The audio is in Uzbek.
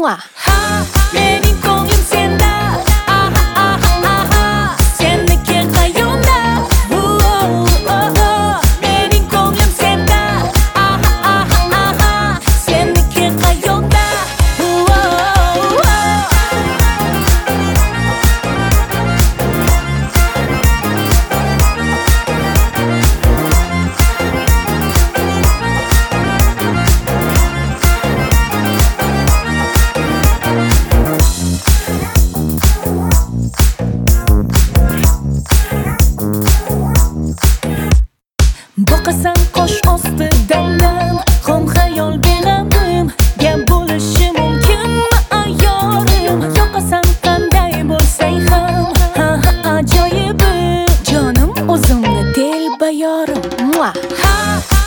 Ha, mening ko'nglim senda. Aha, aha, aha. Senniki qayonda? Mening ko'nglim senda. Aha, aha, aha. Senniki qayonda? Boqasan qosh ostidan xom xayol beradim. Gap bo'lishi mumkinmi ayorim? Yoqasan qanday bo'lsang ham, ha ha ajoyibi. Jonim o'zimni telbayorim. Ha